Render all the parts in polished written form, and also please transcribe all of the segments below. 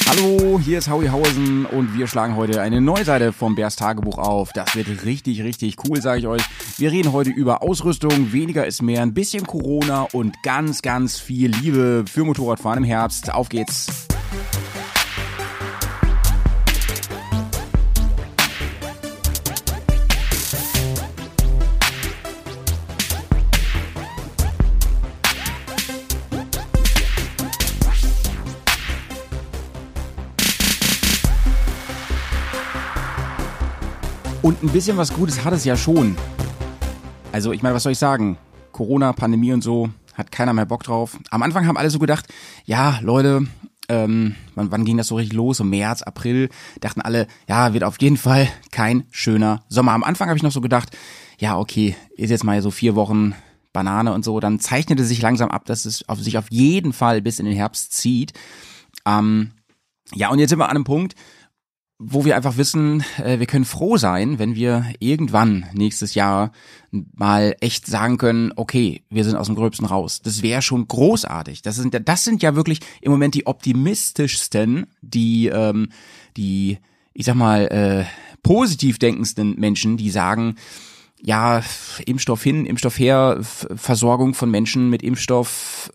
Hallo, hier ist Howie Hausen und wir schlagen heute eine neue Seite vom Bärs Tagebuch auf. Das wird richtig, richtig cool, sage ich euch. Wir reden heute über Ausrüstung, weniger ist mehr, ein bisschen Corona und ganz, ganz viel Liebe für Motorradfahren im Herbst. Auf geht's! Und ein bisschen was Gutes hat es ja schon. Also ich meine, was soll ich sagen? Corona, Pandemie und so, hat keiner mehr Bock drauf. Am Anfang haben alle so gedacht, ja Leute, wann ging das so richtig los? So März, April, dachten alle, ja, wird auf jeden Fall kein schöner Sommer. Am Anfang habe ich noch so gedacht, ja okay, ist jetzt mal so 4 Wochen Banane und so. Dann zeichnete sich langsam ab, dass es sich auf jeden Fall bis in den Herbst zieht. Ja, und jetzt sind wir an einem Punkt, wo wir einfach wissen, wir können froh sein, wenn wir irgendwann nächstes Jahr mal echt sagen können, okay, wir sind aus dem Gröbsten raus. Das wäre schon großartig. Das sind ja wirklich im Moment die optimistischsten, die ich sag mal, positiv denkendsten Menschen, die sagen, ja, Impfstoff hin, Impfstoff her, Versorgung von Menschen mit Impfstoff,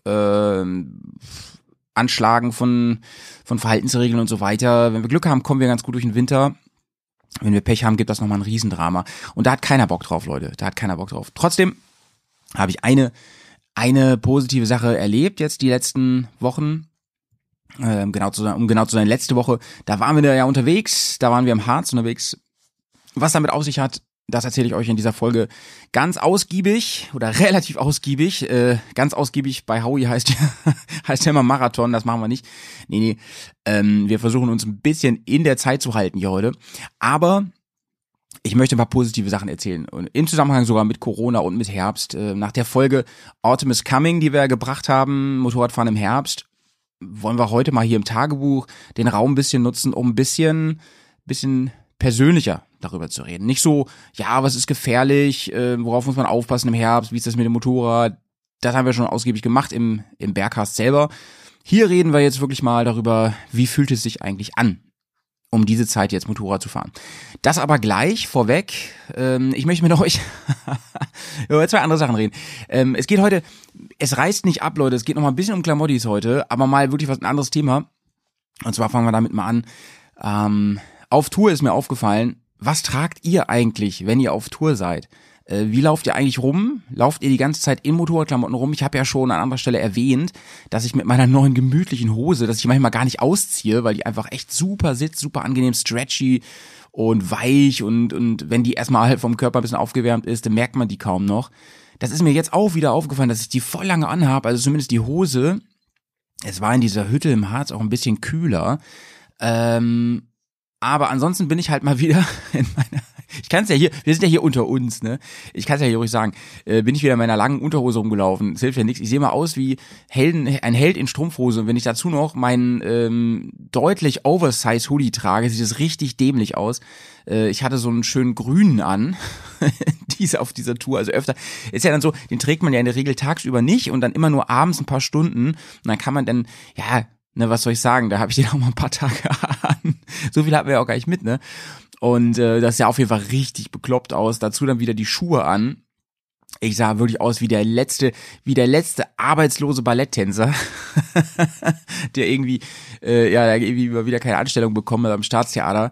Anschlagen von Verhaltensregeln und so weiter. Wenn wir Glück haben, kommen wir ganz gut durch den Winter. Wenn wir Pech haben, gibt das nochmal ein Riesendrama. Und da hat keiner Bock drauf, Leute. Da hat keiner Bock drauf. Trotzdem habe ich eine positive Sache erlebt jetzt die letzten Wochen. Um genau zu sein, letzte Woche, da waren wir ja unterwegs. Da waren wir im Harz unterwegs. Was damit auf sich hat, das erzähle ich euch in dieser Folge ganz ausgiebig oder relativ ausgiebig. Ganz ausgiebig bei Howie heißt ja immer Marathon, das machen wir nicht. Nee, wir versuchen uns ein bisschen in der Zeit zu halten hier heute. Aber ich möchte ein paar positive Sachen erzählen. Und im Zusammenhang sogar mit Corona und mit Herbst. Nach der Folge Autumn is Coming, die wir gebracht haben, Motorradfahren im Herbst, wollen wir heute mal hier im Tagebuch den Raum ein bisschen nutzen, um ein bisschen persönlicher darüber zu reden. Nicht so, ja, was ist gefährlich, worauf muss man aufpassen im Herbst, wie ist das mit dem Motorrad, das haben wir schon ausgiebig gemacht im Bergcast selber. Hier reden wir jetzt wirklich mal darüber, wie fühlt es sich eigentlich an, um diese Zeit jetzt Motorrad zu fahren. Das aber gleich vorweg, ich möchte mit euch über 2 andere Sachen reden. Es geht heute, es reißt nicht ab, Leute, es geht noch mal ein bisschen um Klamottis heute, aber mal wirklich ein anderes Thema. Und zwar fangen wir damit mal an. Auf Tour ist mir aufgefallen, was tragt ihr eigentlich, wenn ihr auf Tour seid? Wie lauft ihr eigentlich rum? Lauft ihr die ganze Zeit in Motorradklamotten rum? Ich habe ja schon an anderer Stelle erwähnt, dass ich mit meiner neuen gemütlichen Hose, dass ich manchmal gar nicht ausziehe, weil die einfach echt super sitzt, super angenehm stretchy und weich und wenn die erstmal halt vom Körper ein bisschen aufgewärmt ist, dann merkt man die kaum noch. Das ist mir jetzt auch wieder aufgefallen, dass ich die voll lange anhabe, also zumindest die Hose. Es war in dieser Hütte im Harz auch ein bisschen kühler. Aber ansonsten bin ich halt mal wieder in meiner, ich kann es ja hier, wir sind ja hier unter uns, ne? Ich kann es ja hier ruhig sagen, bin ich wieder in meiner langen Unterhose rumgelaufen. Es hilft ja nichts. Ich sehe mal aus wie ein Held in Strumpfhose. Und wenn ich dazu noch meinen deutlich Oversize Hoodie trage, sieht es richtig dämlich aus. Ich hatte so einen schönen grünen an, auf dieser Tour, also öfter. Ist ja dann so, den trägt man ja in der Regel tagsüber nicht und dann immer nur abends ein paar Stunden. Und dann kann man dann, ja, ne, was soll ich sagen, da habe ich den auch mal ein paar Tage an. So viel hatten wir ja auch gar nicht mit, ne? Und das sah auf jeden Fall richtig bekloppt aus. Dazu dann wieder die Schuhe an. Ich sah wirklich aus wie der letzte arbeitslose Balletttänzer, der irgendwie wieder keine Anstellung bekommen hat am Staatstheater.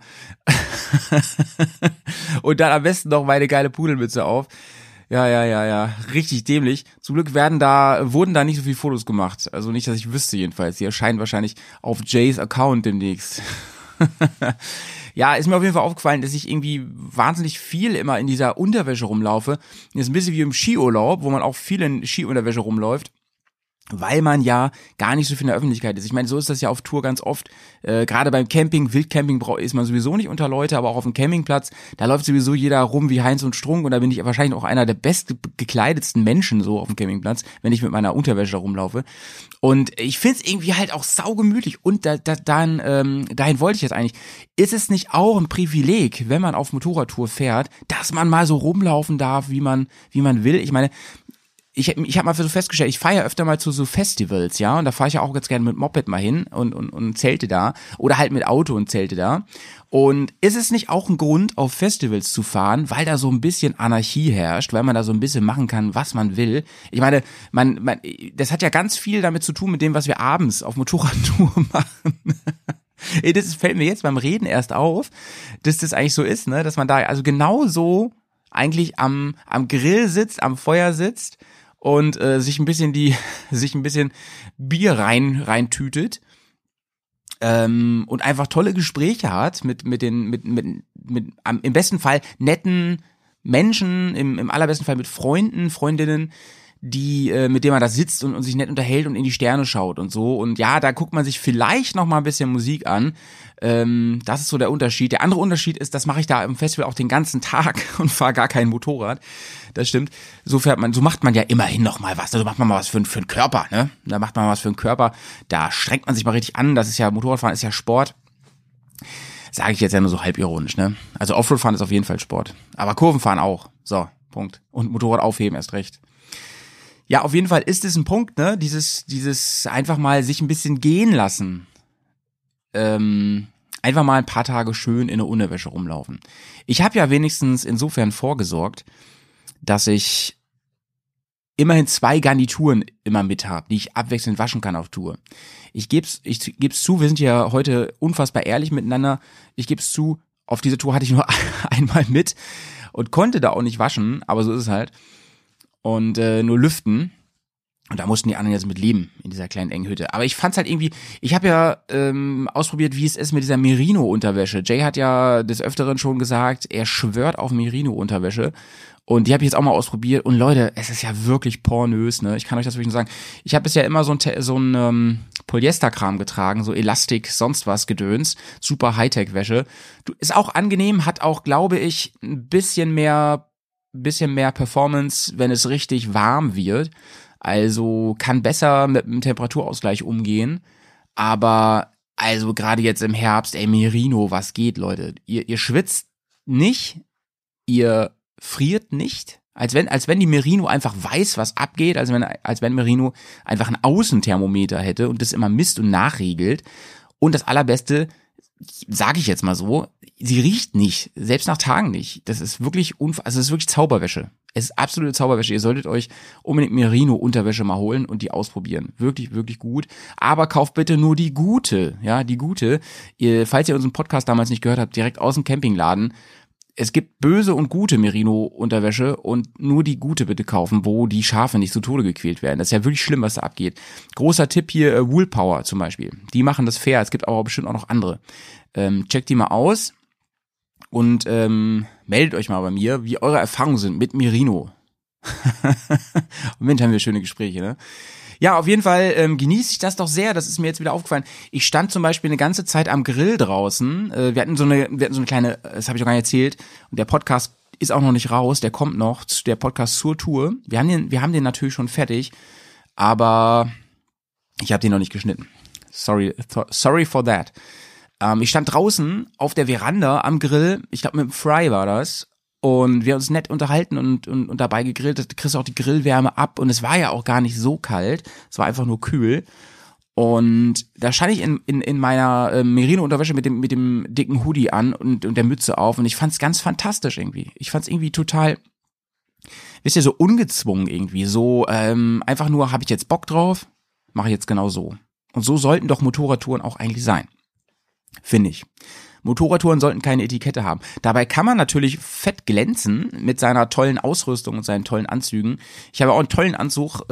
Und dann am besten noch meine geile Pudelmütze auf. Ja, richtig dämlich. Zum Glück wurden da nicht so viele Fotos gemacht. Also nicht, dass ich wüsste jedenfalls. Die erscheinen wahrscheinlich auf Jays Account demnächst. Ja, ist mir auf jeden Fall aufgefallen, dass ich irgendwie wahnsinnig viel immer in dieser Unterwäsche rumlaufe. Das ist ein bisschen wie im Skiurlaub, wo man auch viel in Skiunterwäsche rumläuft. Weil man ja gar nicht so viel in der Öffentlichkeit ist. Ich meine, so ist das ja auf Tour ganz oft. Gerade beim Camping, Wildcamping ist man sowieso nicht unter Leute, aber auch auf dem Campingplatz, da läuft sowieso jeder rum wie Heinz und Strunk und da bin ich wahrscheinlich auch einer der bestgekleidetsten Menschen so auf dem Campingplatz, wenn ich mit meiner Unterwäsche da rumlaufe. Und ich find's irgendwie halt auch saugemütlich und dahin wollte ich jetzt eigentlich. Ist es nicht auch ein Privileg, wenn man auf Motorradtour fährt, dass man mal so rumlaufen darf, wie man will? Ich meine, ich hab mal so festgestellt, ich fahre ja öfter mal zu so Festivals, ja, und da fahre ich ja auch ganz gerne mit Moped mal hin und zelte da oder halt mit Auto und zelte da. Und ist es nicht auch ein Grund, auf Festivals zu fahren, weil da so ein bisschen Anarchie herrscht, weil man da so ein bisschen machen kann, was man will? Ich meine, das hat ja ganz viel damit zu tun mit dem, was wir abends auf Motorradtour machen. Fällt mir jetzt beim Reden erst auf, dass das eigentlich so ist, ne, dass man da also genau so eigentlich am Grill sitzt, am Feuer sitzt und sich ein bisschen Bier reintütet. Und einfach tolle Gespräche hat mit im besten Fall netten Menschen, im allerbesten Fall mit Freunden, Freundinnen, die mit denen man da sitzt und sich nett unterhält und in die Sterne schaut und so. Und ja, da guckt man sich vielleicht noch mal ein bisschen Musik an. Das ist so der Unterschied. Der andere Unterschied ist, das mache ich da im Festival auch den ganzen Tag und fahre gar kein Motorrad. Das stimmt. So macht man ja immerhin noch mal was. Also macht man mal was für den Körper, ne? Da macht man mal was für den Körper. Da strengt man sich mal richtig an. Das ist ja, Motorradfahren ist ja Sport. Sage ich jetzt ja nur so halb ironisch, ne? Also Offroad-Fahren ist auf jeden Fall Sport. Aber Kurvenfahren auch. So, Punkt. Und Motorrad aufheben erst recht. Ja, auf jeden Fall ist es ein Punkt, ne? Dieses einfach mal sich ein bisschen gehen lassen. Einfach mal ein paar Tage schön in der Unterwäsche rumlaufen. Ich habe ja wenigstens insofern vorgesorgt, dass ich immerhin 2 Garnituren immer mit habe, die ich abwechselnd waschen kann auf Tour. Ich geb's zu, wir sind ja heute unfassbar ehrlich miteinander. Ich geb's zu, auf diese Tour hatte ich nur einmal mit und konnte da auch nicht waschen, aber so ist es halt. Und nur lüften. Und da mussten die anderen jetzt mit leben in dieser kleinen engen Hütte. Aber ich fand's halt irgendwie, ich habe ja ausprobiert, wie es ist mit dieser Merino-Unterwäsche. Jay hat ja des Öfteren schon gesagt, er schwört auf Merino-Unterwäsche. Und die habe ich jetzt auch mal ausprobiert. Und Leute, es ist ja wirklich pornös, ne? Ich kann euch das wirklich nur sagen. Ich habe bisher immer so ein Polyesterkram getragen, so Elastik, sonst was Gedöns. Super Hightech-Wäsche. Ist auch angenehm, hat auch, glaube ich, ein bisschen mehr Performance, wenn es richtig warm wird. Also kann besser mit dem Temperaturausgleich umgehen. Aber also gerade jetzt im Herbst, Merino, was geht, Leute? Ihr schwitzt nicht, ihr friert nicht. Als wenn die Merino einfach weiß, was abgeht, als wenn Merino einfach ein Außenthermometer hätte und das immer misst und nachregelt. Und das Allerbeste, sage ich jetzt mal so, sie riecht nicht, selbst nach Tagen nicht. Das ist wirklich es ist wirklich Zauberwäsche. Es ist absolute Zauberwäsche. Ihr solltet euch unbedingt Merino-Unterwäsche mal holen und die ausprobieren. Wirklich, wirklich gut. Aber kauft bitte nur die gute. Ja, die gute. Falls ihr unseren Podcast damals nicht gehört habt, direkt aus dem Campingladen. Es gibt böse und gute Merino-Unterwäsche und nur die gute bitte kaufen, wo die Schafe nicht zu Tode gequält werden. Das ist ja wirklich schlimm, was da abgeht. Großer Tipp hier, Woolpower zum Beispiel. Die machen das fair. Es gibt aber bestimmt auch noch andere. Checkt die mal aus. Und meldet euch mal bei mir, wie eure Erfahrungen sind mit Merino. Moment, haben wir schöne Gespräche, ne? Ja, auf jeden Fall genieße ich das doch sehr. Das ist mir jetzt wieder aufgefallen. Ich stand zum Beispiel eine ganze Zeit am Grill draußen. Wir hatten so eine kleine, das habe ich auch gar nicht erzählt. Und der Podcast ist auch noch nicht raus. Der kommt noch, der Podcast zur Tour. Wir haben den natürlich schon fertig, aber ich habe den noch nicht geschnitten. Sorry for that. Ich stand draußen auf der Veranda am Grill, ich glaube mit dem Fry war das, und wir haben uns nett unterhalten und dabei gegrillt. Da kriegst du auch die Grillwärme ab und es war ja auch gar nicht so kalt, es war einfach nur kühl. Und da stand ich in meiner Merino-Unterwäsche mit dem dicken Hoodie an und der Mütze auf und ich fand's ganz fantastisch irgendwie. Ich fand's irgendwie total, wisst ihr, so ungezwungen irgendwie, so einfach nur, habe ich jetzt Bock drauf, mache ich jetzt genau so. Und so sollten doch Motorradtouren auch eigentlich sein. Finde ich. Motorradtouren sollten keine Etikette haben. Dabei kann man natürlich fett glänzen mit seiner tollen Ausrüstung und seinen tollen Anzügen. Ich habe auch einen tollen Anzug.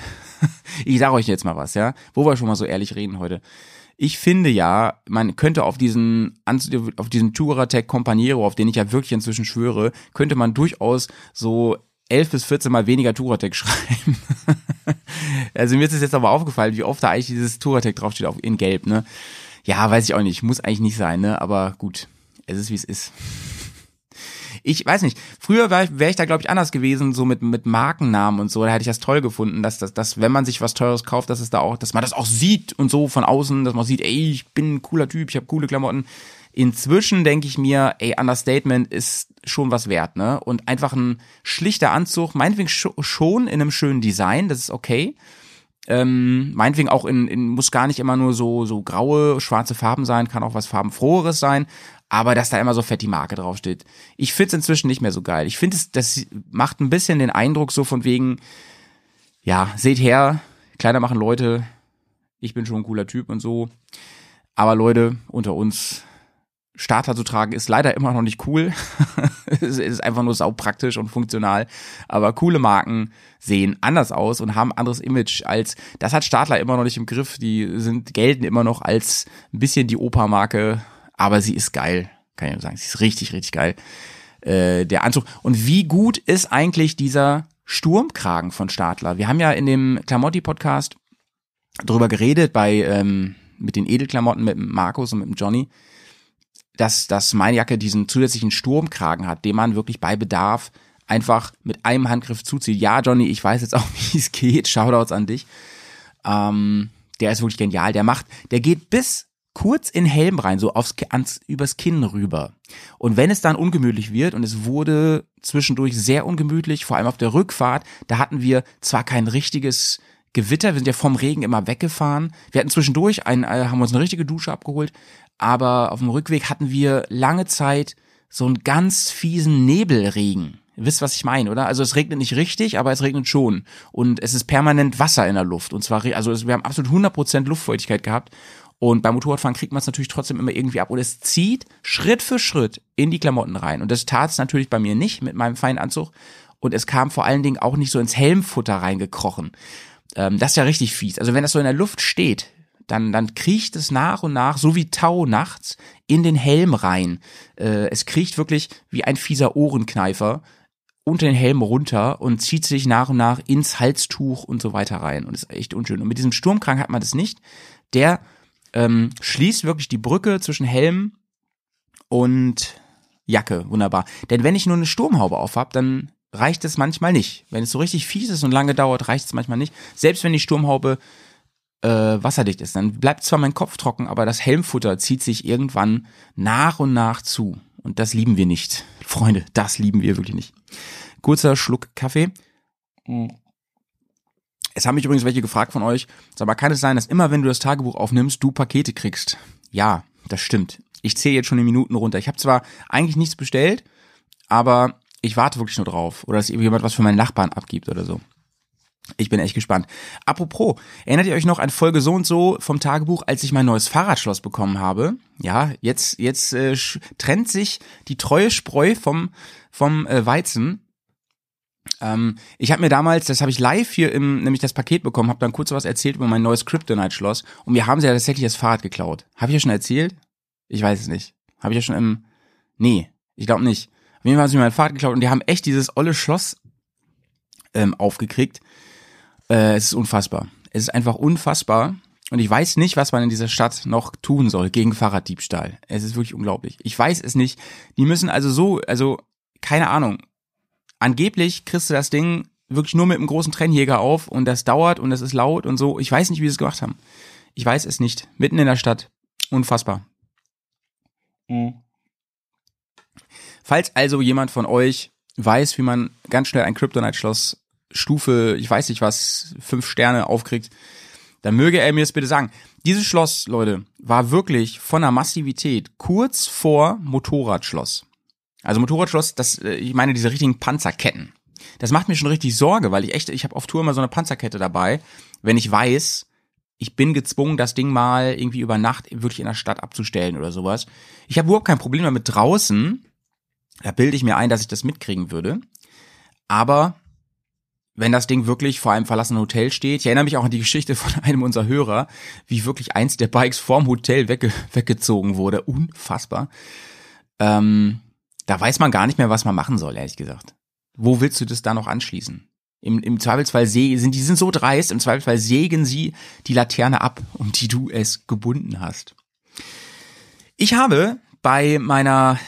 Ich sage euch jetzt mal was, ja, wo wir schon mal so ehrlich reden heute. Ich finde ja, man könnte auf diesen Touratech Companiero, auf den ich ja wirklich inzwischen schwöre, könnte man durchaus so 11 bis 14 Mal weniger Touratech schreiben. Also mir ist es jetzt aber aufgefallen, wie oft da eigentlich dieses Touratech draufsteht in Gelb, ne? Ja, weiß ich auch nicht. Muss eigentlich nicht sein, ne? Aber gut, es ist, wie es ist. Ich weiß nicht. Früher wäre ich da, glaube ich, anders gewesen, so mit Markennamen und so. Da hätte ich das toll gefunden, dass wenn man sich was Teures kauft, dass man das auch sieht und so von außen, dass man sieht, ey, ich bin ein cooler Typ, ich habe coole Klamotten. Inzwischen denke ich mir, ey, Understatement ist schon was wert, ne? Und einfach ein schlichter Anzug, meinetwegen schon in einem schönen Design, das ist okay. Meinetwegen auch muss gar nicht immer nur so graue, schwarze Farben sein, kann auch was farbenfroheres sein, aber dass da immer so fett die Marke draufsteht. Ich find's inzwischen nicht mehr so geil. Ich finde das macht ein bisschen den Eindruck so von wegen, ja, seht her, Kleider machen Leute, ich bin schon ein cooler Typ und so, aber Leute, unter uns, Starter zu tragen ist leider immer noch nicht cool. Es ist einfach nur saupraktisch und funktional. Aber coole Marken sehen anders aus und haben ein anderes Image als, das hat Stadler immer noch nicht im Griff. Gelten immer noch als ein bisschen die Opa-Marke. Aber sie ist geil. Kann ich nur sagen. Sie ist richtig, richtig geil. Der Anzug. Und wie gut ist eigentlich dieser Sturmkragen von Stadler? Wir haben ja in dem Klamotti-Podcast drüber geredet mit den Edelklamotten, mit dem Markus und mit dem Johnny, dass meine Jacke diesen zusätzlichen Sturmkragen hat, den man wirklich bei Bedarf einfach mit einem Handgriff zuzieht. Ja, Johnny, ich weiß jetzt auch, wie es geht. Shoutouts an dich. Der ist wirklich genial. Der geht bis kurz in den Helm rein, so übers Kinn rüber. Und wenn es dann ungemütlich wird, und es wurde zwischendurch sehr ungemütlich, vor allem auf der Rückfahrt, da hatten wir zwar kein richtiges Gewitter, wir sind ja vom Regen immer weggefahren. Wir hatten zwischendurch haben uns eine richtige Dusche abgeholt, aber auf dem Rückweg hatten wir lange Zeit so einen ganz fiesen Nebelregen. Ihr wisst, was ich meine, oder? Also es regnet nicht richtig, aber es regnet schon. Und es ist permanent Wasser in der Luft. Und zwar, wir haben absolut 100% Luftfeuchtigkeit gehabt. Und beim Motorradfahren kriegt man es natürlich trotzdem immer irgendwie ab. Und es zieht Schritt für Schritt in die Klamotten rein. Und das tat es natürlich bei mir nicht mit meinem feinen Anzug. Und es kam vor allen Dingen auch nicht so ins Helmfutter reingekrochen. Das ist ja richtig fies. Also wenn das so in der Luft steht, dann kriecht es nach und nach, so wie Tau nachts, in den Helm rein. Es kriecht wirklich wie ein fieser Ohrenkneifer unter den Helm runter und zieht sich nach und nach ins Halstuch und so weiter rein. Und das ist echt unschön. Und mit diesem Sturmkragen hat man das nicht. Der schließt wirklich die Brücke zwischen Helm und Jacke. Wunderbar. Denn wenn ich nur eine Sturmhaube auf habe, dann reicht es manchmal nicht. Wenn es so richtig fies ist und lange dauert, reicht es manchmal nicht. Selbst wenn die Sturmhaube wasserdicht ist, dann bleibt zwar mein Kopf trocken, aber das Helmfutter zieht sich irgendwann nach und nach zu. Und das lieben wir nicht. Freunde, das lieben wir wirklich nicht. Kurzer Schluck Kaffee. Es haben mich übrigens welche gefragt von euch, aber kann es sein, dass immer, wenn du das Tagebuch aufnimmst, du Pakete kriegst? Ja, das stimmt. Ich zähle jetzt schon die Minuten runter. Ich habe zwar eigentlich nichts bestellt, aber ich warte wirklich nur drauf. Oder dass jemand was für meinen Nachbarn abgibt oder so. Ich bin echt gespannt. Apropos, erinnert ihr euch noch an Folge so und so vom Tagebuch, als ich mein neues Fahrradschloss bekommen habe? Ja, jetzt trennt sich die treue Spreu vom Weizen. Ich habe mir damals, das habe ich live hier nämlich das Paket bekommen, habe dann kurz was erzählt über mein neues Kryptonite-Schloss und mir haben sie ja tatsächlich das Fahrrad geklaut. Habe ich ja schon erzählt? Ich weiß es nicht. Habe ich ja schon Nee, ich glaube nicht. Auf jeden Fall haben sie mir mein Fahrrad geklaut und die haben echt dieses olle Schloss aufgekriegt. Es ist unfassbar. Es ist einfach unfassbar. Und ich weiß nicht, was man in dieser Stadt noch tun soll gegen Fahrraddiebstahl. Es ist wirklich unglaublich. Ich weiß es nicht. Die müssen also keine Ahnung. Angeblich kriegst du das Ding wirklich nur mit einem großen Trennjäger auf und das dauert und das ist laut und so. Ich weiß nicht, wie sie es gemacht haben. Ich weiß es nicht. Mitten in der Stadt. Unfassbar. Falls also jemand von euch weiß, wie man ganz schnell ein Kryptonite-Schloss Stufe, ich weiß nicht was, 5 Sterne aufkriegt, dann möge er mir das bitte sagen. Dieses Schloss, Leute, war wirklich von der Massivität kurz vor Motorradschloss. Also Motorradschloss, ich meine diese richtigen Panzerketten. Das macht mir schon richtig Sorge, weil ich habe auf Tour immer so eine Panzerkette dabei, wenn ich weiß, ich bin gezwungen, das Ding mal irgendwie über Nacht wirklich in der Stadt abzustellen oder sowas. Ich habe überhaupt kein Problem damit draußen, da bilde ich mir ein, dass ich das mitkriegen würde, aber wenn das Ding wirklich vor einem verlassenen Hotel steht, ich erinnere mich auch an die Geschichte von einem unserer Hörer, wie wirklich eins der Bikes vorm Hotel weggezogen wurde. Unfassbar. Da weiß man gar nicht mehr, was man machen soll, ehrlich gesagt. Wo willst du das da noch anschließen? Im Zweifelsfall sind so dreist, im Zweifelsfall sägen sie die Laterne ab, um die du es gebunden hast. Ich habe bei meiner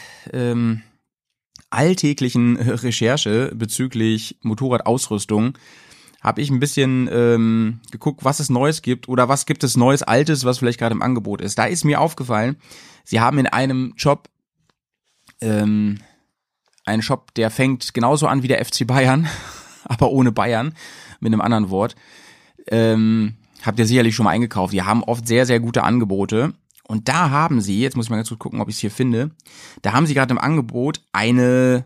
alltäglichen Recherche bezüglich Motorradausrüstung habe ich ein bisschen geguckt, was es Neues gibt oder was gibt es Neues, Altes, was vielleicht gerade im Angebot ist. Da ist mir aufgefallen, sie haben in einem Shop einen Shop, der fängt genauso an wie der FC Bayern, aber ohne Bayern, mit einem anderen Wort. Habt ihr sicherlich schon mal eingekauft. Die haben oft sehr, sehr gute Angebote. Und da haben sie, jetzt muss ich mal ganz gut gucken, ob ich es hier finde, da haben sie gerade im Angebot eine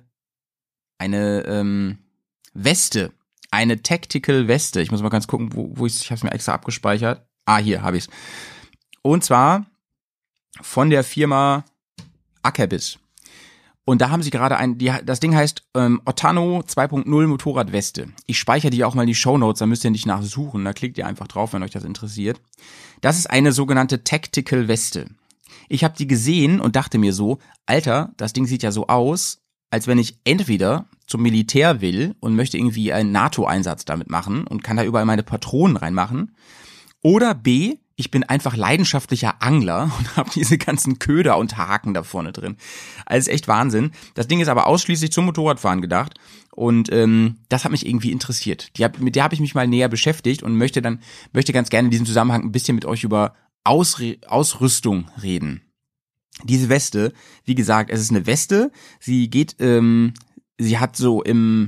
Weste, eine Tactical Weste. Ich muss mal ganz gucken, wo ich habe es mir extra abgespeichert. Hier habe ich es. Und zwar von der Firma Ackerbis. Und da haben sie gerade das Ding heißt Ottano 2.0 Motorradweste. Ich speichere die auch mal in die Shownotes, da müsst ihr nicht nachsuchen, da klickt ihr einfach drauf, wenn euch das interessiert. Das ist eine sogenannte Tactical Weste. Ich habe die gesehen und dachte mir so, Alter, das Ding sieht ja so aus, als wenn ich entweder zum Militär will und möchte irgendwie einen NATO-Einsatz damit machen und kann da überall meine Patronen reinmachen. Oder B, ich bin einfach leidenschaftlicher Angler und habe diese ganzen Köder und Haken da vorne drin. Also echt Wahnsinn. Das Ding ist aber ausschließlich zum Motorradfahren gedacht und das hat mich irgendwie interessiert. Mit der habe ich mich mal näher beschäftigt und möchte ganz gerne in diesem Zusammenhang ein bisschen mit euch über Ausrüstung reden. Diese Weste, wie gesagt, es ist eine Weste. Sie hat so im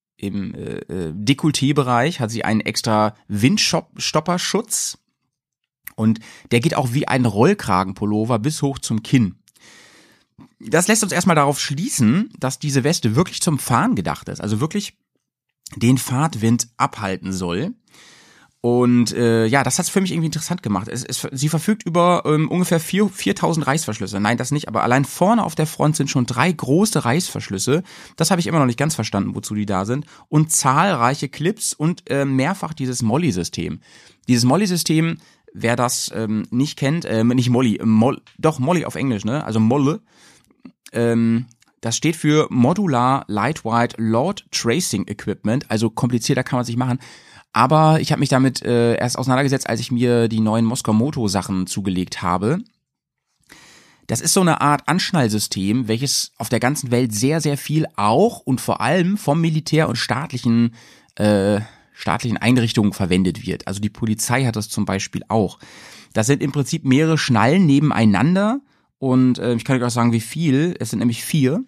Dekolleté-Bereich hat sie einen extra Windstopperschutz. Und der geht auch wie ein Rollkragenpullover bis hoch zum Kinn. Das lässt uns erstmal darauf schließen, dass diese Weste wirklich zum Fahren gedacht ist. Also wirklich den Fahrtwind abhalten soll. Und das hat es für mich irgendwie interessant gemacht. Sie verfügt über ungefähr 4.000 Reißverschlüsse. Nein, das nicht, aber allein vorne auf der Front sind schon 3 große Reißverschlüsse. Das habe ich immer noch nicht ganz verstanden, wozu die da sind. Und zahlreiche Clips und mehrfach dieses Molly-System. Dieses Molly-System, wer das nicht kennt, nicht Molly, doch Molly auf Englisch, ne? Also Molle. Das steht für Modular Lightweight Load Tracing Equipment. Also komplizierter kann man sich machen. Aber ich habe mich damit erst auseinandergesetzt, als ich mir die neuen Moskau Moto Sachen zugelegt habe. Das ist so eine Art Anschnallsystem, welches auf der ganzen Welt sehr, sehr viel auch und vor allem vom Militär und staatlichen Einrichtungen verwendet wird. Also die Polizei hat das zum Beispiel auch. Das sind im Prinzip mehrere Schnallen nebeneinander und ich kann euch auch sagen, wie viel. Es sind nämlich 4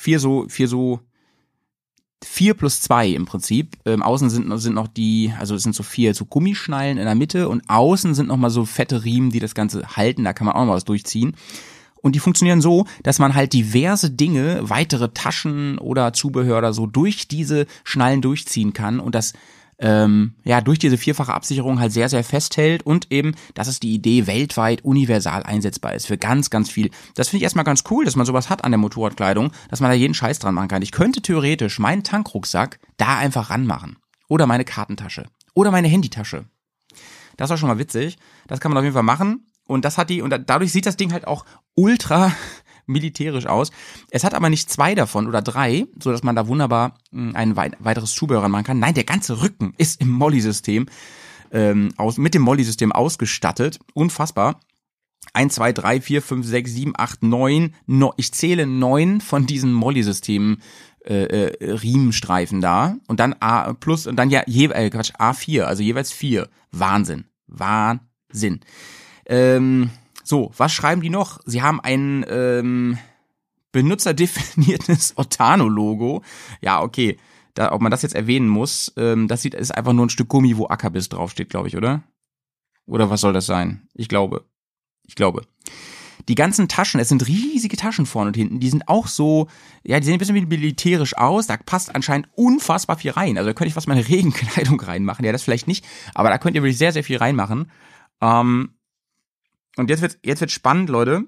plus 2 im Prinzip. Außen sind noch also es sind so 4 so Gummischnallen in der Mitte und außen sind noch mal so fette Riemen, die das Ganze halten. Da kann man auch noch mal was durchziehen. Und die funktionieren so, dass man halt diverse Dinge, weitere Taschen oder Zubehör oder so durch diese Schnallen durchziehen kann und das durch diese vierfache Absicherung halt sehr, sehr festhält und eben, das ist die Idee, weltweit universal einsetzbar ist für ganz, ganz viel. Das finde ich erstmal ganz cool, dass man sowas hat an der Motorradkleidung, dass man da jeden Scheiß dran machen kann. Ich könnte theoretisch meinen Tankrucksack da einfach ranmachen. Oder meine Kartentasche. Oder meine Handytasche. Das war schon mal witzig. Das kann man auf jeden Fall machen. Und dadurch sieht das Ding halt auch ultra militärisch aus. Es hat aber nicht 2 davon oder 3, so dass man da wunderbar ein weiteres Zubehör machen kann. Nein, der ganze Rücken ist im Molly-System mit dem Molly-System ausgestattet. Unfassbar. 1, 2, 3, 4, 5, 6, 7, 8, 9. Ich zähle 9 von diesen Molly-Systemen Riemenstreifen da. Und dann A plus und dann A4, also jeweils 4. Wahnsinn. So, was schreiben die noch? Sie haben ein benutzerdefiniertes Ottano-Logo. Ja, okay. Ob man das jetzt erwähnen muss, ist einfach nur ein Stück Gummi, wo Ackerbis draufsteht, glaube ich, oder? Oder was soll das sein? Ich glaube. Die ganzen Taschen, es sind riesige Taschen vorne und hinten, die sind auch so, ja, die sehen ein bisschen militärisch aus, da passt anscheinend unfassbar viel rein. Also da könnte ich fast meine Regenkleidung reinmachen, ja, das vielleicht nicht, aber da könnt ihr wirklich sehr, sehr viel reinmachen. Und jetzt wird's spannend, Leute.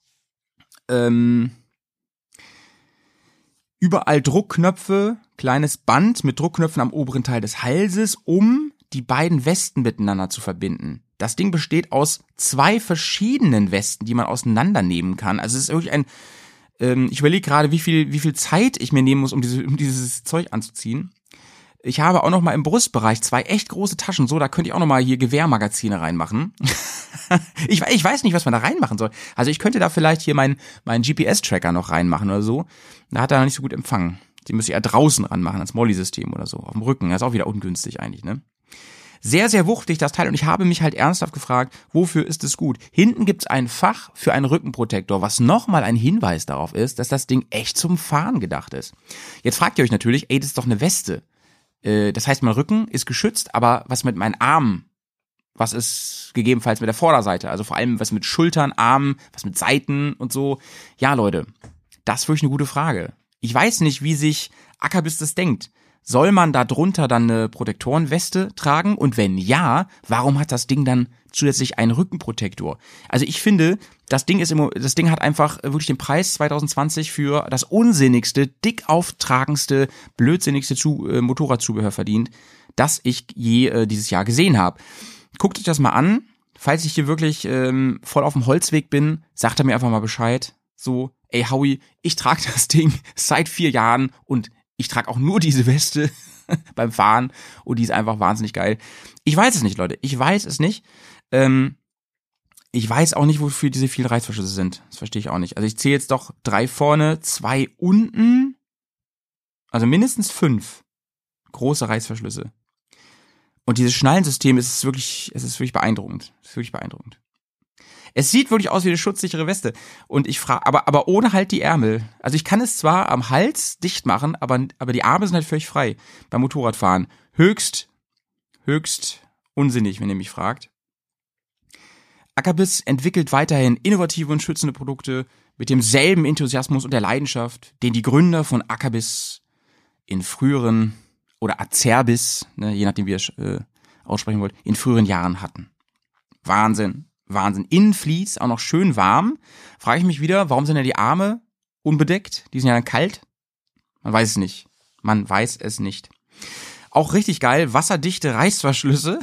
Überall Druckknöpfe, kleines Band mit Druckknöpfen am oberen Teil des Halses, um die beiden Westen miteinander zu verbinden. Das Ding besteht aus 2 verschiedenen Westen, die man auseinandernehmen kann. Also es ist wirklich ich überlege gerade, wie viel Zeit ich mir nehmen muss, um dieses Zeug anzuziehen. Ich habe auch noch mal im Brustbereich 2 echt große Taschen, so, da könnte ich auch noch mal hier Gewehrmagazine reinmachen. Ich weiß nicht, was man da reinmachen soll. Also ich könnte da vielleicht hier meinen GPS-Tracker noch reinmachen oder so. Da hat er noch nicht so gut empfangen. Die müsste ich ja draußen ranmachen, ans Molly-System oder so, auf dem Rücken. Das ist auch wieder ungünstig eigentlich, ne? Sehr, sehr wuchtig, das Teil. Und ich habe mich halt ernsthaft gefragt, wofür ist es gut? Hinten gibt's ein Fach für einen Rückenprotektor, was nochmal ein Hinweis darauf ist, dass das Ding echt zum Fahren gedacht ist. Jetzt fragt ihr euch natürlich, ey, das ist doch eine Weste. Das heißt, mein Rücken ist geschützt, aber was mit meinen Armen? Was ist gegebenenfalls mit der Vorderseite? Also vor allem was mit Schultern, Armen, was mit Seiten und so. Ja, Leute, das ist wirklich eine gute Frage. Ich weiß nicht, wie sich Ackerbis das denkt. Soll man da drunter dann eine Protektorenweste tragen? Und wenn ja, warum hat das Ding dann zusätzlich einen Rückenprotektor? Also ich finde, das Ding hat einfach wirklich den Preis 2020 für das unsinnigste, dick auftragendste, blödsinnigste Motorradzubehör verdient, das ich je dieses Jahr gesehen habe. Guckt euch das mal an. Falls ich hier wirklich voll auf dem Holzweg bin, sagt er mir einfach mal Bescheid. So, ey Howie, ich trage das Ding seit 4 Jahren und ich trage auch nur diese Weste beim Fahren und die ist einfach wahnsinnig geil. Ich weiß es nicht, Leute. Ich weiß es nicht. Ich weiß auch nicht, wofür diese vielen Reißverschlüsse sind. Das verstehe ich auch nicht. Also ich zähle jetzt doch 3 vorne, 2 unten. Also mindestens 5 große Reißverschlüsse. Und dieses Schnallensystem es ist wirklich beeindruckend. Es ist wirklich beeindruckend. Es sieht wirklich aus wie eine schutzsichere Weste. Und ich frage, aber ohne halt die Ärmel. Also ich kann es zwar am Hals dicht machen, aber die Arme sind halt völlig frei beim Motorradfahren. Höchst unsinnig, wenn ihr mich fragt. Ackerbis entwickelt weiterhin innovative und schützende Produkte mit demselben Enthusiasmus und der Leidenschaft, den die Gründer von Ackerbis in früheren, oder Acerbis, ne, je nachdem wie ihr aussprechen wollt, in früheren Jahren hatten. Wahnsinn. Innenvlies, auch noch schön warm. Frage ich mich wieder, warum sind ja die Arme unbedeckt? Die sind ja dann kalt. Man weiß es nicht. Auch richtig geil, wasserdichte Reißverschlüsse.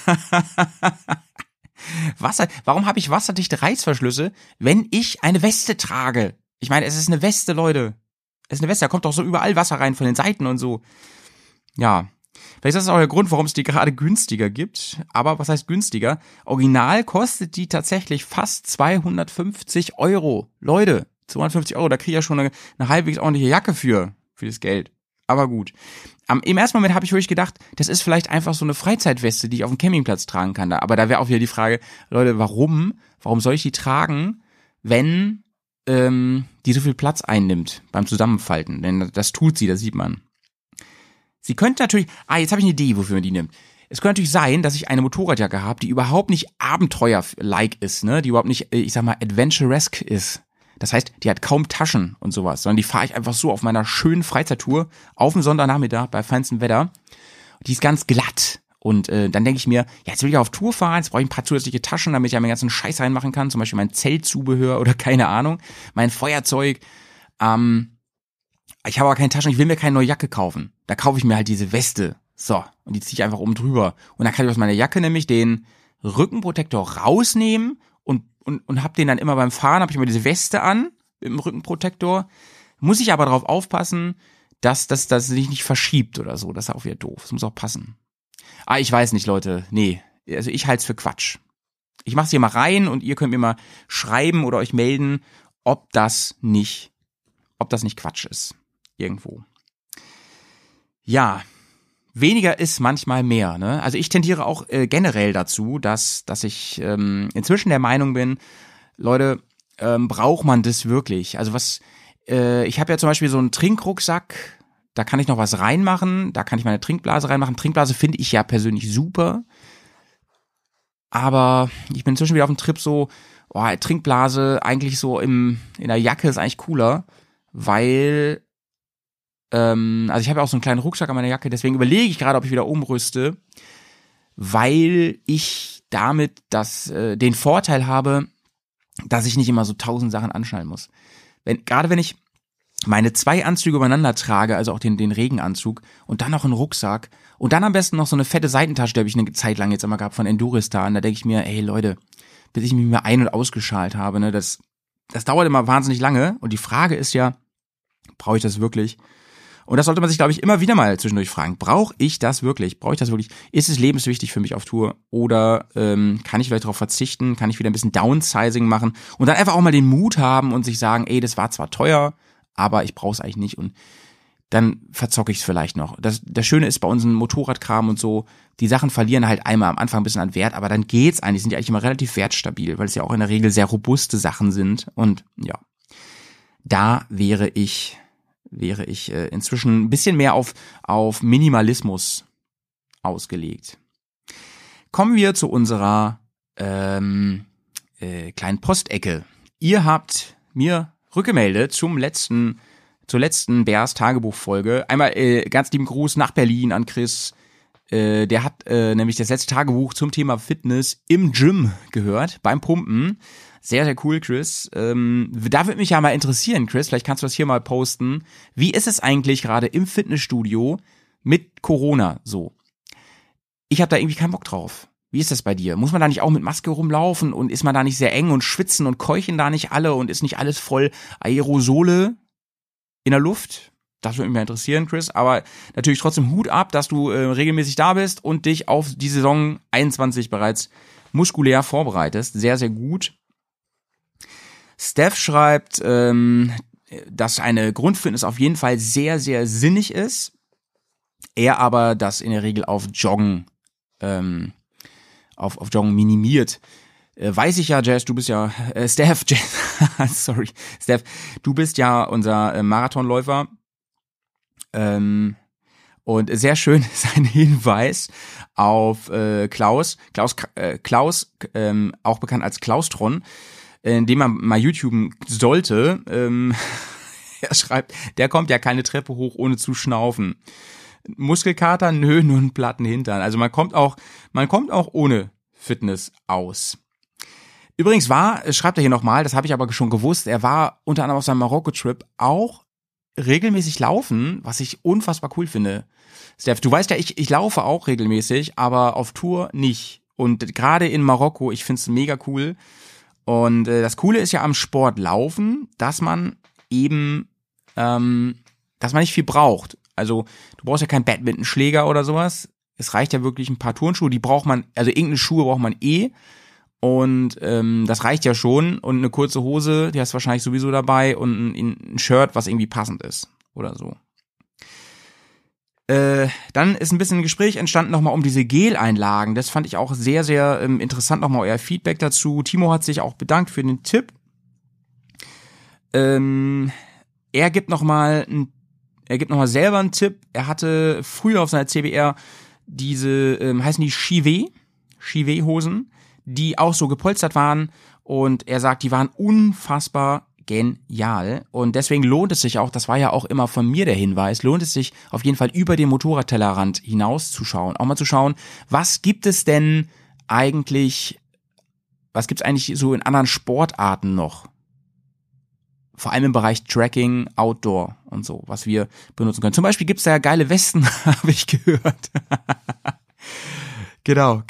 Warum habe ich wasserdichte Reißverschlüsse, wenn ich eine Weste trage? Ich meine, es ist eine Weste, Leute. Es ist eine Weste, da kommt doch so überall Wasser rein von den Seiten und so. Ja. Vielleicht ist das auch der Grund, warum es die gerade günstiger gibt. Aber was heißt günstiger? Original kostet die tatsächlich fast 250 €. Leute, 250 €, da kriege ich ja schon eine halbwegs ordentliche Jacke für das Geld. Aber gut. Im ersten Moment habe ich wirklich gedacht, das ist vielleicht einfach so eine Freizeitweste, die ich auf dem Campingplatz tragen kann. Aber da wäre auch wieder die Frage, Leute, warum soll ich die tragen, wenn die so viel Platz einnimmt beim Zusammenfalten? Denn das tut sie, das sieht man. Sie könnte natürlich, jetzt habe ich eine Idee, wofür man die nimmt. Es könnte natürlich sein, dass ich eine Motorradjacke habe, die überhaupt nicht abenteuer-like ist, ne, die überhaupt nicht, ich sag mal, adventuresque ist. Das heißt, die hat kaum Taschen und sowas, sondern die fahre ich einfach so auf meiner schönen Freizeittour auf dem Sonntagnachmittag bei feinstem Wetter. Die ist ganz glatt. Und dann denke ich mir, ja, jetzt will ich auf Tour fahren, jetzt brauche ich ein paar zusätzliche Taschen, damit ich ja meinen ganzen Scheiß reinmachen kann, zum Beispiel mein Zeltzubehör oder keine Ahnung, mein Feuerzeug. Ich habe aber keine Taschen, ich will mir keine neue Jacke kaufen. Da kaufe ich mir halt diese Weste. So, und die ziehe ich einfach oben drüber. Und dann kann ich aus meiner Jacke nämlich den Rückenprotektor rausnehmen und hab den dann immer beim Fahren, habe ich immer diese Weste an mit dem Rückenprotektor. Muss ich aber darauf aufpassen, dass das sich nicht verschiebt oder so. Das ist auch wieder doof. Das muss auch passen. Ich weiß nicht, Leute. Nee, also ich halte es für Quatsch. Ich mach's hier mal rein und ihr könnt mir mal schreiben oder euch melden, ob das nicht Quatsch ist. Irgendwo. Ja, weniger ist manchmal mehr, ne? Also ich tendiere auch generell dazu, dass ich inzwischen der Meinung bin, Leute, braucht man das wirklich? Also ich habe ja zum Beispiel so einen Trinkrucksack, da kann ich noch was reinmachen, da kann ich meine Trinkblase reinmachen. Trinkblase finde ich ja persönlich super, aber ich bin inzwischen wieder auf dem Trip so, Trinkblase eigentlich so in der Jacke ist eigentlich cooler, weil also ich habe ja auch so einen kleinen Rucksack an meiner Jacke, deswegen überlege ich gerade, ob ich wieder umrüste, weil ich damit den Vorteil habe, dass ich nicht immer so 1000 Sachen anschnallen muss. Gerade wenn ich meine 2 Anzüge übereinander trage, also auch den Regenanzug und dann noch einen Rucksack und dann am besten noch so eine fette Seitentasche, die habe ich eine Zeit lang jetzt immer gehabt von Enduristan, da denke ich mir, ey Leute, bis ich mich mal ein- und ausgeschalt habe, ne, das dauert immer wahnsinnig lange und die Frage ist ja, brauche ich das wirklich? Und das sollte man sich, glaube ich, immer wieder mal zwischendurch fragen. Brauche ich das wirklich? Ist es lebenswichtig für mich auf Tour? Oder kann ich vielleicht darauf verzichten? Kann ich wieder ein bisschen Downsizing machen? Und dann einfach auch mal den Mut haben und sich sagen, ey, das war zwar teuer, aber ich brauche es eigentlich nicht. Und dann verzocke ich es vielleicht noch. Das Schöne ist bei unseren Motorradkram und so, die Sachen verlieren halt einmal am Anfang ein bisschen an Wert, aber dann geht's eigentlich, sind die eigentlich immer relativ wertstabil, weil es ja auch in der Regel sehr robuste Sachen sind und ja, da wäre ich inzwischen ein bisschen mehr auf Minimalismus ausgelegt. Kommen wir zu unserer kleinen Postecke. Ihr habt mir rückgemeldet zur letzten Bears Tagebuchfolge. Einmal ganz lieben Gruß nach Berlin an Chris. Der hat nämlich das letzte Tagebuch zum Thema Fitness im Gym gehört, beim Pumpen. Sehr, sehr cool, Chris. Da würde mich ja mal interessieren, Chris, vielleicht kannst du das hier mal posten. Wie ist es eigentlich gerade im Fitnessstudio mit Corona so? Ich habe da irgendwie keinen Bock drauf. Wie ist das bei dir? Muss man da nicht auch mit Maske rumlaufen und ist man da nicht sehr eng und schwitzen und keuchen da nicht alle und ist nicht alles voll Aerosole in der Luft? Das würde mich mal interessieren, Chris. Aber natürlich trotzdem Hut ab, dass du regelmäßig da bist und dich auf die Saison 21 bereits muskulär vorbereitest. Sehr, sehr gut. Steph schreibt, dass eine Grundfitness auf jeden Fall sehr, sehr sinnig ist. Er aber das in der Regel auf Joggen auf Joggen minimiert. Weiß ich ja, Jazz, du bist ja, Steph, Steph, du bist ja unser Marathonläufer. Und sehr schön sein Hinweis auf Klaus, auch bekannt als Klaustron, den man mal YouTuben sollte. Er schreibt, der kommt ja keine Treppe hoch, ohne zu schnaufen. Muskelkater, nö, nur einen platten Hintern. Also man kommt auch ohne Fitness aus. Übrigens schreibt er hier nochmal, das habe ich aber schon gewusst, er war unter anderem auf seinem Marokko-Trip auch regelmäßig laufen, was ich unfassbar cool finde. Steph, du weißt ja, ich laufe auch regelmäßig, aber auf Tour nicht. Und gerade in Marokko, ich finde es mega cool. Und das Coole ist ja am Sport Laufen, dass man eben, dass man nicht viel braucht. Also du brauchst ja keinen Badmintonschläger oder sowas. Es reicht ja wirklich ein paar Turnschuhe, die braucht man, also irgendeine Schuhe braucht man und das reicht ja schon und eine kurze Hose, die hast du wahrscheinlich sowieso dabei und ein Shirt, was irgendwie passend ist oder so. Dann ist ein bisschen ein Gespräch entstanden nochmal um diese Geleinlagen. Das fand ich auch sehr, sehr interessant, nochmal euer Feedback dazu. Timo hat sich auch bedankt für den Tipp. Er gibt nochmal selber einen Tipp. Er hatte früher auf seiner CBR diese, heißen die Chivet-Hosen, die auch so gepolstert waren. Und er sagt, die waren unfassbar genial. Und deswegen lohnt es sich auch, das war ja auch immer von mir der Hinweis, lohnt es sich auf jeden Fall über den Motorradtellerrand hinauszuschauen. Auch mal zu schauen, was gibt es eigentlich so in anderen Sportarten noch? Vor allem im Bereich Tracking, Outdoor und so, was wir benutzen können. Zum Beispiel gibt's da ja geile Westen, habe ich gehört. Genau.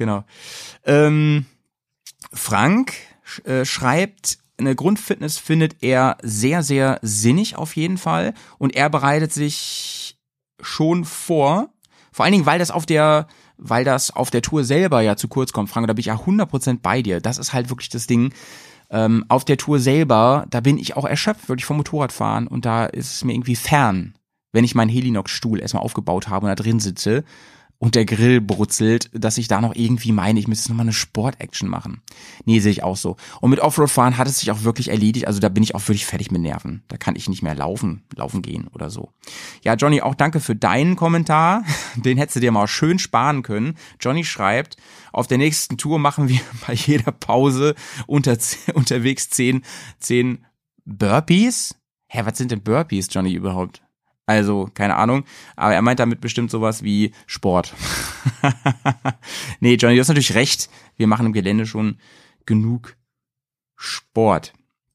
Frank schreibt, eine Grundfitness findet er sehr, sehr sinnig auf jeden Fall. Und er bereitet sich schon vor allen Dingen, weil das auf der Tour selber ja zu kurz kommt, Frank, da bin ich ja 100% bei dir. Das ist halt wirklich das Ding. Auf der Tour selber, da bin ich auch erschöpft, würde ich vom Motorrad fahren und da ist es mir irgendwie fern, wenn ich meinen Helinox-Stuhl erstmal aufgebaut habe und da drin sitze und der Grill brutzelt, dass ich da noch irgendwie meine, ich müsste nochmal eine Sport-Action machen. Nee, sehe ich auch so. Und mit Offroad-Fahren hat es sich auch wirklich erledigt, also da bin ich auch wirklich fertig mit Nerven. Da kann ich nicht mehr laufen gehen oder so. Ja, Johnny, auch danke für deinen Kommentar. Den hättest du dir mal schön sparen können. Johnny schreibt, auf der nächsten Tour machen wir bei jeder Pause unterwegs 10 Burpees? Hä, was sind denn Burpees, Johnny, überhaupt? Also, keine Ahnung, aber er meint damit bestimmt sowas wie Sport. Nee, Johnny, du hast natürlich recht. Wir machen im Gelände schon genug Sport.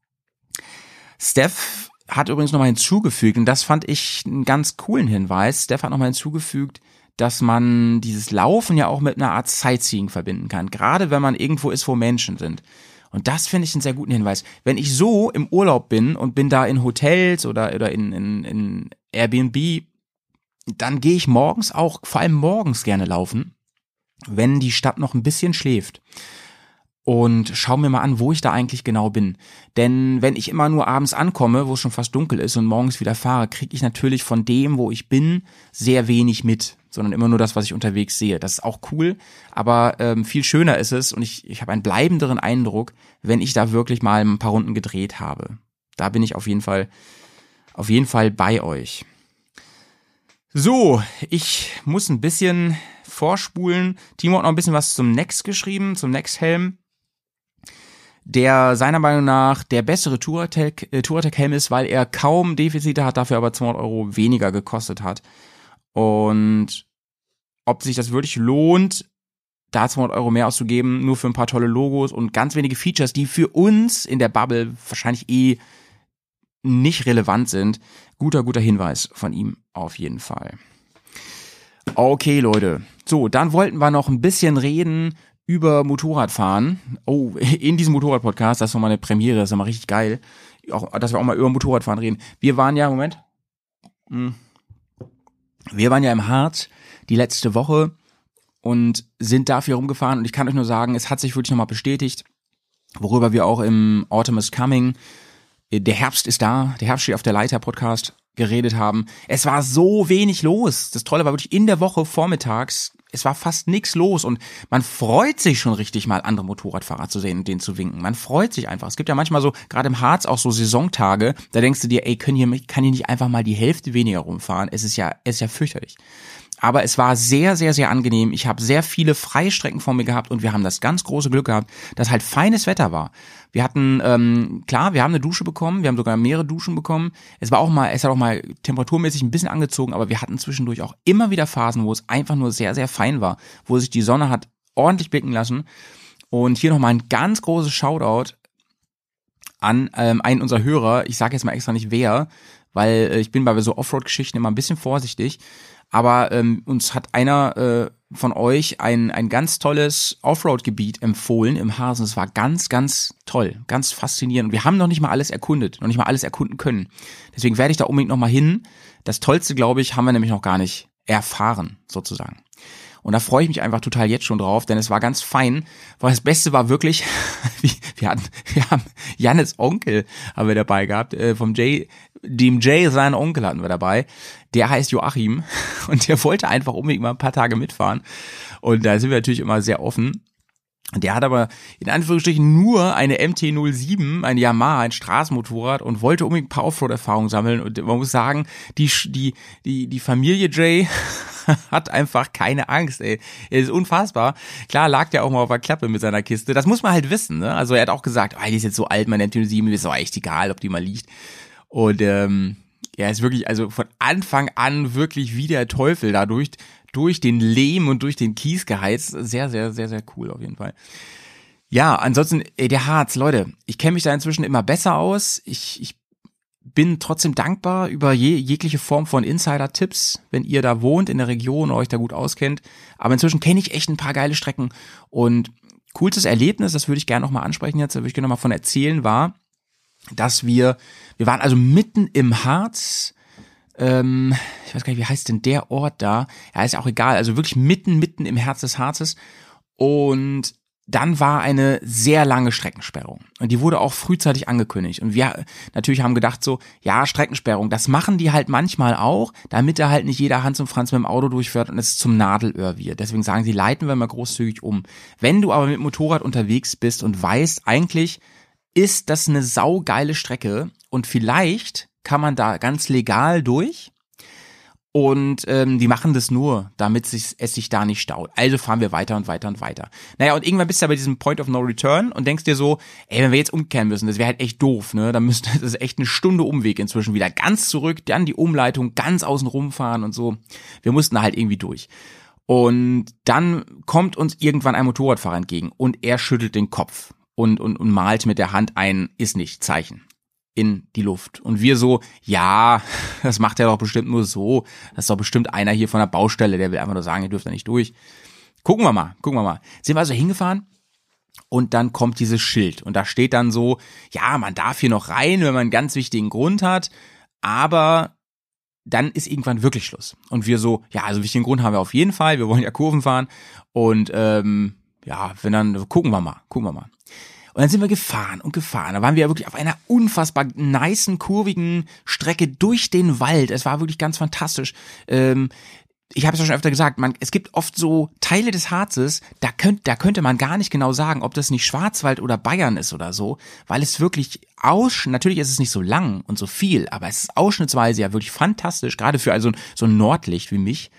Steph hat übrigens nochmal hinzugefügt, und das fand ich einen ganz coolen Hinweis. Steph hat nochmal hinzugefügt, dass man dieses Laufen ja auch mit einer Art Sightseeing verbinden kann. Gerade wenn man irgendwo ist, wo Menschen sind. Und das finde ich einen sehr guten Hinweis. Wenn ich so im Urlaub bin und bin da in Hotels oder in Airbnb, dann gehe ich morgens auch, vor allem morgens gerne laufen, wenn die Stadt noch ein bisschen schläft. und schau mir mal an, wo ich da eigentlich genau bin. Denn wenn ich immer nur abends ankomme, wo es schon fast dunkel ist und morgens wieder fahre, kriege ich natürlich von dem, wo ich bin, sehr wenig mit, sondern immer nur das, was ich unterwegs sehe. Das ist auch cool, aber viel schöner ist es und ich habe einen bleibenderen Eindruck, wenn ich da wirklich mal ein paar Runden gedreht habe. Da bin ich auf jeden Fall bei euch. So, ich muss ein bisschen vorspulen. Timo hat noch ein bisschen was zum Next geschrieben, zum Next-Helm, der seiner Meinung nach der bessere Touratec-Helm ist, weil er kaum Defizite hat, dafür aber 200 Euro weniger gekostet hat. Und ob sich das wirklich lohnt, da 200 Euro mehr auszugeben, nur für ein paar tolle Logos und ganz wenige Features, die für uns in der Bubble wahrscheinlich nicht relevant sind. Guter Hinweis von ihm auf jeden Fall. Okay, Leute. So, dann wollten wir noch ein bisschen reden über Motorradfahren. Oh, in diesem Motorrad-Podcast, das ist nochmal eine Premiere, das ist nochmal richtig geil. Auch, dass wir auch mal über Motorradfahren reden. Wir waren ja im Harz die letzte Woche und sind dafür rumgefahren und ich kann euch nur sagen, es hat sich wirklich nochmal bestätigt, worüber wir auch im Autumn is Coming, der Herbst ist da, der Herbst steht auf der Leiter Podcast geredet haben. Es war so wenig los. Das Tolle war wirklich in der Woche vormittags, es war fast nichts los und man freut sich schon richtig mal andere Motorradfahrer zu sehen und denen zu winken. Man freut sich einfach. Es gibt ja manchmal so, gerade im Harz auch so Saisontage, da denkst du dir, ey, kann hier nicht einfach mal die Hälfte weniger rumfahren? Es ist ja fürchterlich. Aber es war sehr, sehr, sehr angenehm. Ich habe sehr viele Freistrecken vor mir gehabt und wir haben das ganz große Glück gehabt, dass halt feines Wetter war. Wir hatten, klar, wir haben eine Dusche bekommen, wir haben sogar mehrere Duschen bekommen. Es hat auch mal temperaturmäßig ein bisschen angezogen, aber wir hatten zwischendurch auch immer wieder Phasen, wo es einfach nur sehr, sehr fein war, wo sich die Sonne hat ordentlich blicken lassen. Und hier nochmal ein ganz großes Shoutout an einen unserer Hörer. Ich sage jetzt mal extra nicht wer, weil ich bin bei so Offroad-Geschichten immer ein bisschen vorsichtig. Aber uns hat einer von euch ein ganz tolles Offroad-Gebiet empfohlen im Harz. Es war ganz, ganz toll, ganz faszinierend. Und wir haben noch nicht mal alles erkundet, noch nicht mal alles erkunden können. Deswegen werde ich da unbedingt noch mal hin. Das Tollste, glaube ich, haben wir nämlich noch gar nicht erfahren, sozusagen. Und da freue ich mich einfach total jetzt schon drauf, denn es war ganz fein. Weil das Beste war wirklich, wir haben Jannes Onkel haben wir dabei gehabt, dem Jay, seinen Onkel hatten wir dabei. Der heißt Joachim und der wollte einfach unbedingt mal ein paar Tage mitfahren. Und da sind wir natürlich immer sehr offen. Der hat aber in Anführungsstrichen nur eine MT-07, ein Yamaha, ein Straßenmotorrad und wollte unbedingt ein paar Offroad-Erfahrungen sammeln. Und man muss sagen, die Familie Jay hat einfach keine Angst, ey. Es ist unfassbar. Klar lag der auch mal auf der Klappe mit seiner Kiste. Das muss man halt wissen, ne? Also er hat auch gesagt, die ist jetzt so alt, meine MT-07, ist doch echt egal, ob die mal liegt. Und er ist wirklich, also von Anfang an wirklich wie der Teufel dadurch, durch den Lehm und durch den Kies geheizt. Sehr, sehr, sehr, sehr cool auf jeden Fall. Ja, ansonsten, der Harz, Leute, ich kenne mich da inzwischen immer besser aus. Ich bin trotzdem dankbar über jegliche Form von Insider-Tipps, wenn ihr da wohnt in der Region und euch da gut auskennt. Aber inzwischen kenne ich echt ein paar geile Strecken. Und coolstes Erlebnis, das würde ich gerne nochmal ansprechen jetzt, da würde ich gerne nochmal von erzählen, war, dass wir waren also mitten im Harz, ich weiß gar nicht, wie heißt denn der Ort da? Ja, ist ja auch egal, also wirklich mitten im Herz des Harzes. Und dann war eine sehr lange Streckensperrung. Und die wurde auch frühzeitig angekündigt. Und wir natürlich haben gedacht so, ja, Streckensperrung, das machen die halt manchmal auch, damit da halt nicht jeder Hans und Franz mit dem Auto durchfährt und es zum Nadelöhr wird. Deswegen sagen sie, leiten wir mal großzügig um. Wenn du aber mit dem Motorrad unterwegs bist und weißt, eigentlich ist das eine saugeile Strecke und vielleicht kann man da ganz legal durch und die machen das nur, damit es sich da nicht staut. Also fahren wir weiter und weiter und weiter. Naja, und irgendwann bist du bei diesem Point of No Return und denkst dir so, wenn wir jetzt umkehren müssen, das wäre halt echt doof, ne? Das ist echt eine Stunde Umweg inzwischen wieder. Ganz zurück, dann die Umleitung, ganz außen rumfahren und so. Wir mussten da halt irgendwie durch. Und dann kommt uns irgendwann ein Motorradfahrer entgegen und er schüttelt den Kopf und malt mit der Hand ein Ist nicht Zeichen in die Luft. Und wir so, ja, das macht er doch bestimmt nur so. Das ist doch bestimmt einer hier von der Baustelle, der will einfach nur sagen, ihr dürft da nicht durch. Gucken wir mal. Sind wir also hingefahren und dann kommt dieses Schild und da steht dann so, ja, man darf hier noch rein, wenn man einen ganz wichtigen Grund hat, aber dann ist irgendwann wirklich Schluss. Und wir so, ja, also wichtigen Grund haben wir auf jeden Fall, wir wollen ja Kurven fahren und ja, wenn dann, gucken wir mal. Und dann sind wir gefahren und gefahren. Da waren wir ja wirklich auf einer unfassbar nicen, kurvigen Strecke durch den Wald. Es war wirklich ganz fantastisch. Ich habe es ja schon öfter gesagt, es gibt oft so Teile des Harzes, da könnte man gar nicht genau sagen, ob das nicht Schwarzwald oder Bayern ist oder so, weil es wirklich natürlich ist es nicht so lang und so viel, aber es ist ausschnittsweise ja wirklich fantastisch, gerade für also so ein Nordlicht wie mich.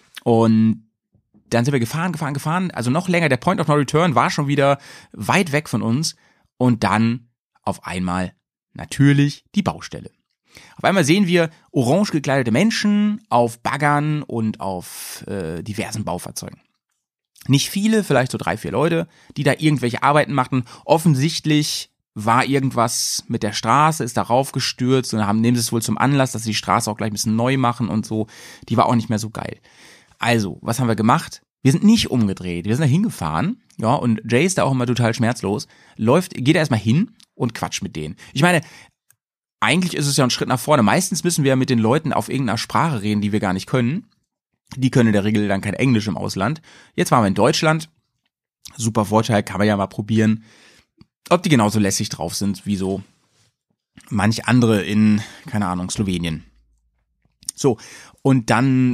Und dann sind wir gefahren, also noch länger, der Point of No Return war schon wieder weit weg von uns und dann auf einmal natürlich die Baustelle. Auf einmal sehen wir orange gekleidete Menschen auf Baggern und auf diversen Baufahrzeugen. Nicht viele, vielleicht so 3, 4 Leute, die da irgendwelche Arbeiten machten. Offensichtlich war irgendwas mit der Straße, ist darauf gestürzt und nehmen sie es wohl zum Anlass, dass sie die Straße auch gleich ein bisschen neu machen und so. Die war auch nicht mehr so geil. Also, was haben wir gemacht? Wir sind nicht umgedreht, wir sind da hingefahren, ja, und Jay ist da auch immer total schmerzlos, geht erstmal hin und quatscht mit denen. Ich meine, eigentlich ist es ja ein Schritt nach vorne. Meistens müssen wir ja mit den Leuten auf irgendeiner Sprache reden, die wir gar nicht können. Die können in der Regel dann kein Englisch im Ausland. Jetzt waren wir in Deutschland. Super Vorteil, kann man ja mal probieren, ob die genauso lässig drauf sind wie so manch andere in, keine Ahnung, Slowenien. So, und dann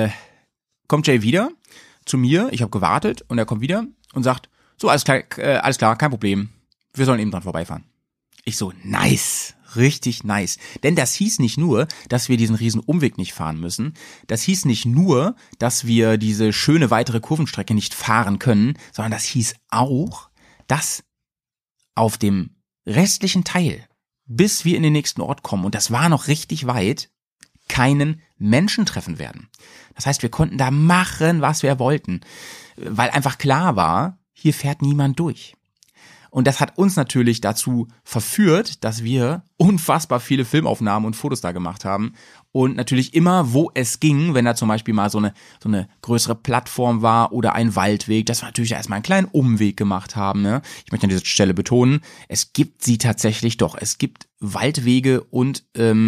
kommt Jay wieder zu mir. Ich habe gewartet und er kommt wieder und sagt, so, alles klar, kein Problem. Wir sollen eben dran vorbeifahren. Ich so, nice. Richtig nice. Denn das hieß nicht nur, dass wir diesen riesen Umweg nicht fahren müssen. Das hieß nicht nur, dass wir diese schöne weitere Kurvenstrecke nicht fahren können, sondern das hieß auch, dass auf dem restlichen Teil, bis wir in den nächsten Ort kommen, und das war noch richtig weit, keinen Menschen treffen werden. Das heißt, wir konnten da machen, was wir wollten, weil einfach klar war, hier fährt niemand durch. Und das hat uns natürlich dazu verführt, dass wir unfassbar viele Filmaufnahmen und Fotos da gemacht haben. Und natürlich immer, wo es ging, wenn da zum Beispiel mal so eine größere Plattform war oder ein Waldweg, dass wir natürlich erstmal einen kleinen Umweg gemacht haben. Ne? Ich möchte an dieser Stelle betonen, es gibt sie tatsächlich doch. Es gibt Waldwege und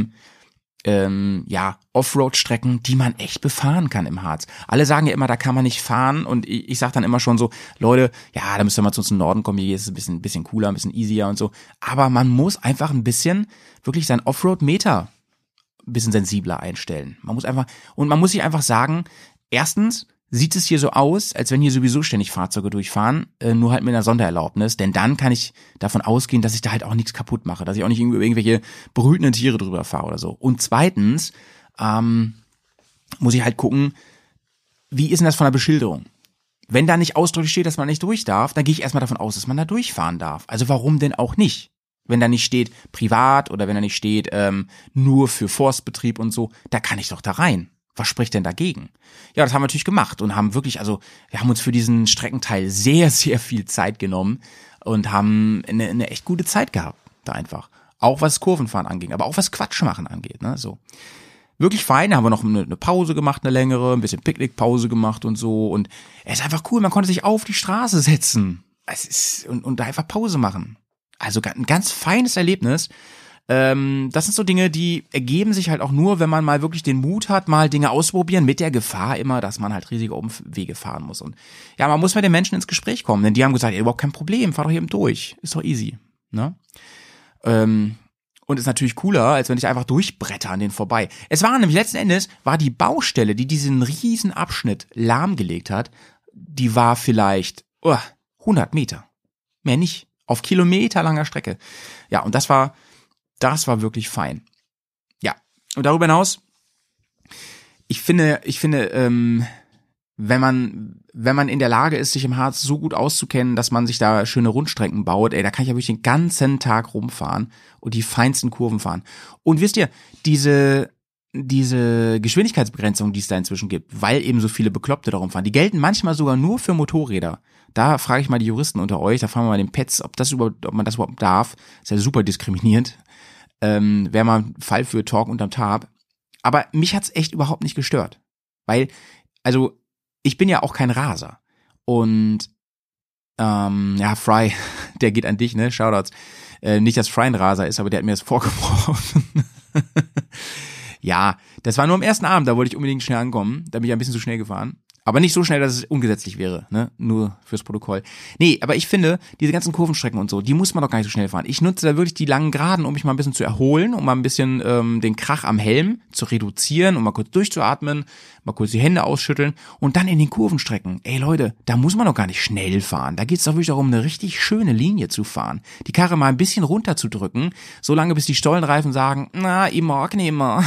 Offroad-Strecken, die man echt befahren kann im Harz. Alle sagen ja immer, da kann man nicht fahren und ich sag dann immer schon so, Leute, ja, da müsst ihr mal zu uns in den Norden kommen, hier ist es ein bisschen cooler, ein bisschen easier und so. Aber man muss einfach ein bisschen wirklich sein Offroad-Meter ein bisschen sensibler einstellen. Man muss sich einfach sagen, erstens sieht es hier so aus, als wenn hier sowieso ständig Fahrzeuge durchfahren, nur halt mit einer Sondererlaubnis, denn dann kann ich davon ausgehen, dass ich da halt auch nichts kaputt mache, dass ich auch nicht irgendwelche brütenden Tiere drüber fahre oder so. Und zweitens muss ich halt gucken, wie ist denn das von der Beschilderung? Wenn da nicht ausdrücklich steht, dass man nicht durch darf, dann gehe ich erstmal davon aus, dass man da durchfahren darf. Also warum denn auch nicht? Wenn da nicht steht privat oder wenn da nicht steht nur für Forstbetrieb und so, da kann ich doch da rein. Was spricht denn dagegen? Ja, das haben wir natürlich gemacht und haben wirklich, also wir haben uns für diesen Streckenteil sehr, sehr viel Zeit genommen und haben eine echt gute Zeit gehabt, da einfach. Auch was Kurvenfahren anging, aber auch was Quatschmachen angeht, ne, so. Wirklich fein, da haben wir noch eine Pause gemacht, eine längere, ein bisschen Picknickpause gemacht und so und es ist einfach cool, man konnte sich auf die Straße setzen und da einfach Pause machen. Also ein ganz feines Erlebnis. Das sind so Dinge, die ergeben sich halt auch nur, wenn man mal wirklich den Mut hat, mal Dinge auszuprobieren, mit der Gefahr immer, dass man halt riesige Umwege fahren muss. Und ja, man muss mit den Menschen ins Gespräch kommen, denn die haben gesagt, ey, überhaupt kein Problem, fahr doch eben durch, ist doch easy, ne? Und ist natürlich cooler, als wenn ich einfach durchbretter an denen vorbei. Es war nämlich letzten Endes, war die Baustelle, die diesen riesen Abschnitt lahmgelegt hat, die war vielleicht 100 Meter, mehr nicht, auf kilometerlanger Strecke. Ja, und das war wirklich fein. Ja, und darüber hinaus, ich finde, wenn man in der Lage ist, sich im Harz so gut auszukennen, dass man sich da schöne Rundstrecken baut, da kann ich ja wirklich den ganzen Tag rumfahren und die feinsten Kurven fahren. Und wisst ihr, diese Geschwindigkeitsbegrenzung, die es da inzwischen gibt, weil eben so viele Bekloppte da rumfahren, die gelten manchmal sogar nur für Motorräder. Da frage ich mal die Juristen unter euch, da fragen wir mal den Pets, ob man das überhaupt darf. Ist ja super diskriminierend. Wäre mal ein Fall für Talk unterm Tab. Aber mich hat's echt überhaupt nicht gestört. Weil, also, ich bin ja auch kein Raser. Und, Fry, der geht an dich, ne? Shoutouts. Nicht, dass Fry ein Raser ist, aber der hat mir das vorgeworfen. Ja, das war nur am ersten Abend, da wollte ich unbedingt schnell ankommen. Da bin ich ein bisschen zu schnell gefahren. Aber nicht so schnell, dass es ungesetzlich wäre, ne? Nur fürs Protokoll. Nee, aber ich finde, diese ganzen Kurvenstrecken und so, die muss man doch gar nicht so schnell fahren. Ich nutze da wirklich die langen Geraden, um mich mal ein bisschen zu erholen, um mal ein bisschen den Krach am Helm zu reduzieren, um mal kurz durchzuatmen, mal kurz die Hände ausschütteln und dann in den Kurvenstrecken. Ey Leute, da muss man doch gar nicht schnell fahren. Da geht's doch wirklich darum, eine richtig schöne Linie zu fahren. Die Karre mal ein bisschen runterzudrücken, solange bis die Stollenreifen sagen, na, ich mag nicht mehr.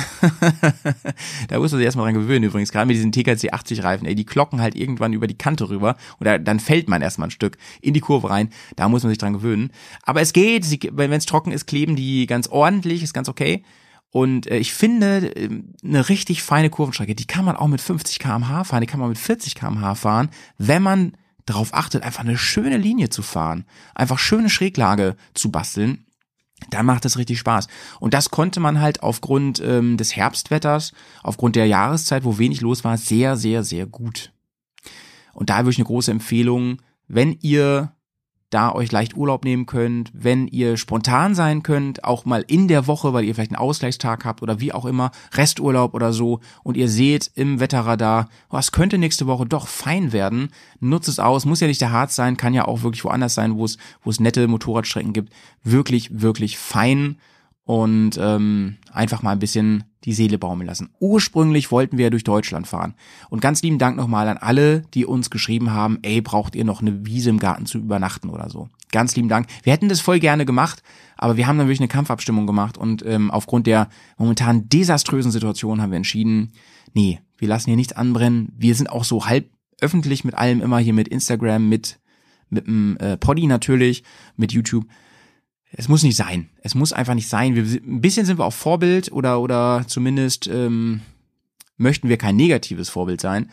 Da muss man sich erstmal dran gewöhnen übrigens, gerade mit diesen TKC 80 Reifen, ey, die klocken halt irgendwann über die Kante rüber oder dann fällt man erstmal ein Stück in die Kurve rein, da muss man sich dran gewöhnen. Aber es geht, wenn es trocken ist, kleben die ganz ordentlich, ist ganz okay. Und ich finde, eine richtig feine Kurvenstrecke, die kann man auch mit 50 km/h fahren, die kann man mit 40 km/h fahren, wenn man darauf achtet, einfach eine schöne Linie zu fahren, einfach schöne Schräglage zu basteln. Dann macht es richtig Spaß. Und das konnte man halt aufgrund des Herbstwetters, aufgrund der Jahreszeit, wo wenig los war, sehr, sehr, sehr gut. Und da wirklich eine große Empfehlung, wenn ihr da euch leicht Urlaub nehmen könnt, wenn ihr spontan sein könnt, auch mal in der Woche, weil ihr vielleicht einen Ausgleichstag habt oder wie auch immer, Resturlaub oder so und ihr seht im Wetterradar, was könnte nächste Woche doch fein werden, nutzt es aus, muss ja nicht der Harz sein, kann ja auch wirklich woanders sein, wo es nette Motorradstrecken gibt, wirklich, wirklich fein und einfach mal ein bisschen die Seele baumeln lassen. Ursprünglich wollten wir ja durch Deutschland fahren. Und ganz lieben Dank nochmal an alle, die uns geschrieben haben, ey, braucht ihr noch eine Wiese im Garten zu übernachten oder so. Ganz lieben Dank. Wir hätten das voll gerne gemacht, aber wir haben dann wirklich eine Kampfabstimmung gemacht und aufgrund der momentan desaströsen Situation haben wir entschieden, nee, wir lassen hier nichts anbrennen. Wir sind auch so halb öffentlich mit allem immer hier mit Instagram, mit dem Poddy natürlich, mit YouTube. Es muss nicht sein. Es muss einfach nicht sein. Ein bisschen sind wir auch Vorbild oder zumindest möchten wir kein negatives Vorbild sein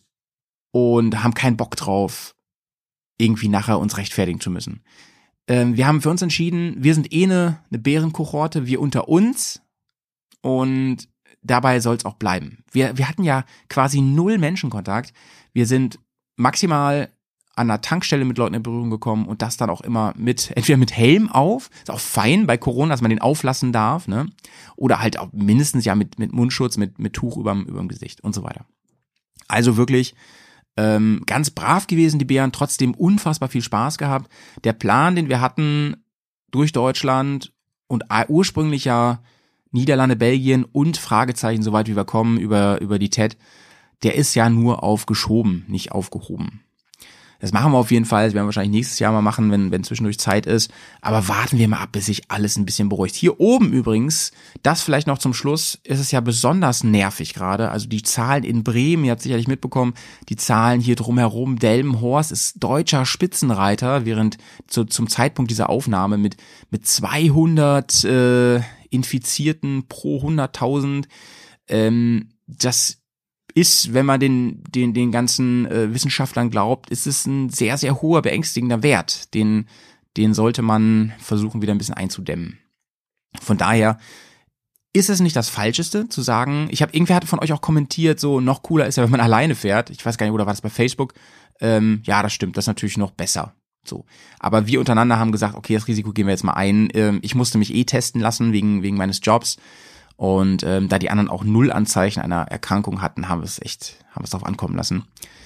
und haben keinen Bock drauf, irgendwie nachher uns rechtfertigen zu müssen. Wir haben für uns entschieden, wir sind eine Bärenkohorte, wir unter uns und dabei soll es auch bleiben. Wir hatten ja quasi 0 Menschenkontakt. Wir sind maximal an einer Tankstelle mit Leuten in Berührung gekommen und das dann auch immer entweder mit Helm auf, ist auch fein bei Corona, dass man den auflassen darf, ne? Oder halt auch mindestens ja mit Mundschutz, mit Tuch überm Gesicht und so weiter. Also wirklich ganz brav gewesen, die Bären, trotzdem unfassbar viel Spaß gehabt. Der Plan, den wir hatten durch Deutschland und ursprünglich ja Niederlande, Belgien und Fragezeichen, soweit wie wir kommen, über die TED, der ist ja nur aufgeschoben, nicht aufgehoben. Das machen wir auf jeden Fall. Das werden wir wahrscheinlich nächstes Jahr mal machen, wenn zwischendurch Zeit ist. Aber warten wir mal ab, bis sich alles ein bisschen beruhigt. Hier oben übrigens, das vielleicht noch zum Schluss, ist es ja besonders nervig gerade. Also die Zahlen in Bremen, ihr habt sicherlich mitbekommen, die Zahlen hier drumherum. Delmenhorst ist deutscher Spitzenreiter, während zum Zeitpunkt dieser Aufnahme mit 200 Infizierten pro 100.000. Das ist, wenn man den ganzen Wissenschaftlern glaubt, ist es ein sehr, sehr hoher, beängstigender Wert. Den sollte man versuchen, wieder ein bisschen einzudämmen. Von daher ist es nicht das Falscheste zu sagen, irgendwer hatte von euch auch kommentiert, so noch cooler ist ja, wenn man alleine fährt. Ich weiß gar nicht, oder war das bei Facebook? Ja, das stimmt, das ist natürlich noch besser. So. Aber wir untereinander haben gesagt, okay, das Risiko gehen wir jetzt mal ein. Ich musste mich testen lassen wegen meines Jobs. Und da die anderen auch 0 Anzeichen einer Erkrankung hatten, haben wir es drauf ankommen lassen.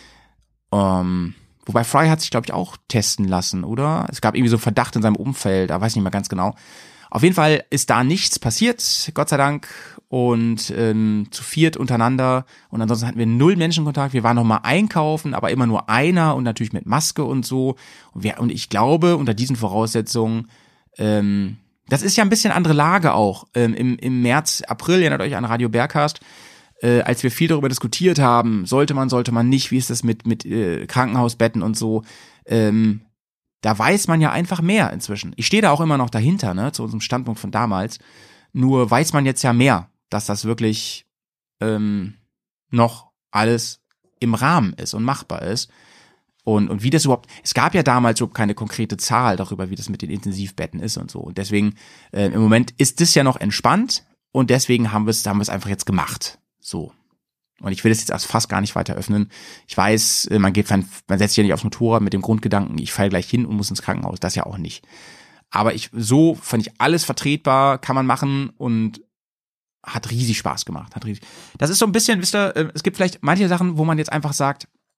Wobei Fry hat sich, glaube ich, auch testen lassen, oder? Es gab irgendwie so Verdacht in seinem Umfeld, da weiß ich nicht mehr ganz genau. Auf jeden Fall ist da nichts passiert, Gott sei Dank. Und zu viert untereinander. Und ansonsten hatten wir 0 Menschenkontakt. Wir waren noch mal einkaufen, aber immer nur einer und natürlich mit Maske und so. Und ich glaube, unter diesen Voraussetzungen das ist ja ein bisschen andere Lage auch. Im März, April, erinnert euch an Radio Bergkast, als wir viel darüber diskutiert haben, sollte man nicht, wie ist das mit Krankenhausbetten und so, da weiß man ja einfach mehr inzwischen. Ich stehe da auch immer noch dahinter, ne, zu unserem Standpunkt von damals. Nur weiß man jetzt ja mehr, dass das wirklich noch alles im Rahmen ist und machbar ist. Und wie das überhaupt, es gab ja damals überhaupt keine konkrete Zahl darüber, wie das mit den Intensivbetten ist und so. Und deswegen, im Moment ist das ja noch entspannt und deswegen haben wir es einfach jetzt gemacht. So. Und ich will das jetzt erst fast gar nicht weiter öffnen. Ich weiß, man setzt sich ja nicht aufs Motorrad mit dem Grundgedanken, ich falle gleich hin und muss ins Krankenhaus. Das ja auch nicht. Aber so fand ich alles vertretbar, kann man machen und hat riesig Spaß gemacht. Das ist so ein bisschen, wisst ihr, es gibt vielleicht manche Sachen, wo man jetzt einfach sagt,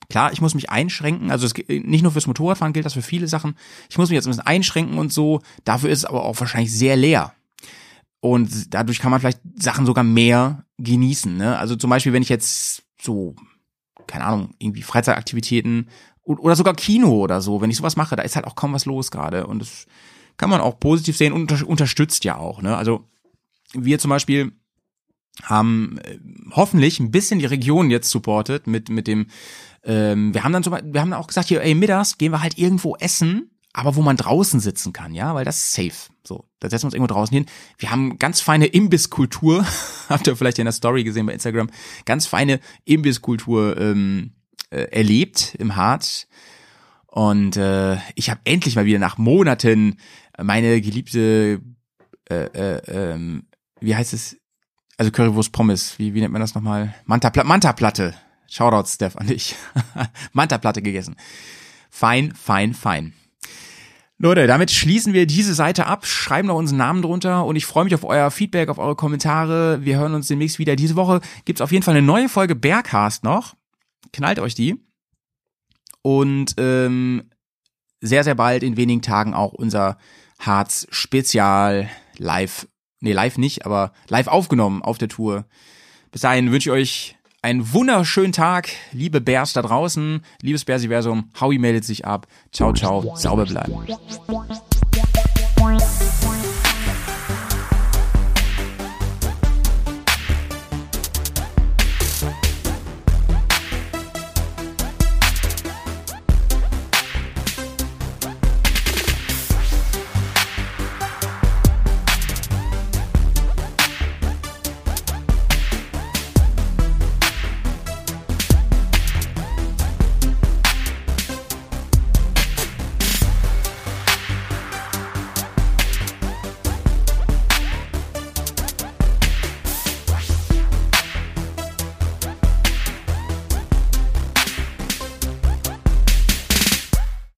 klar, ich muss mich einschränken, also nicht nur fürs Motorradfahren gilt das für viele Sachen, ich muss mich jetzt ein bisschen einschränken und so, dafür ist es aber auch wahrscheinlich sehr leer. Und dadurch kann man vielleicht Sachen sogar mehr genießen, ne? Also zum Beispiel, wenn ich jetzt so, keine Ahnung, irgendwie Freizeitaktivitäten oder sogar Kino oder so, wenn ich sowas mache, da ist halt auch kaum was los gerade. Und das kann man auch positiv sehen und unterstützt ja auch, ne? Also wir zum Beispiel haben hoffentlich ein bisschen die Region jetzt supportet mit dem, wir haben dann auch gesagt, hier, ey, mittags gehen wir halt irgendwo essen, aber wo man draußen sitzen kann, ja, weil das ist safe. So, da setzen wir uns irgendwo draußen hin. Wir haben ganz feine Imbisskultur, habt ihr vielleicht in der Story gesehen bei Instagram, ganz feine Imbisskultur erlebt im Harz. Und ich habe endlich mal wieder nach Monaten meine geliebte, wie heißt es? Also Currywurst Pommes, wie nennt man das nochmal? Manta-Platte. Shoutout Steph an dich. Manta-Platte gegessen. Fein. Leute, damit schließen wir diese Seite ab, schreiben noch unseren Namen drunter und ich freue mich auf euer Feedback, auf eure Kommentare. Wir hören uns demnächst wieder. Diese Woche gibt's auf jeden Fall eine neue Folge Bergcast noch. Knallt euch die. Und sehr, sehr bald, in wenigen Tagen auch unser Harz-Spezial live nicht, aber live aufgenommen auf der Tour. Bis dahin wünsche ich euch einen wunderschönen Tag, liebe Bears da draußen, liebes Bearsiversum, Howie meldet sich ab. Ciao, sauber bleiben.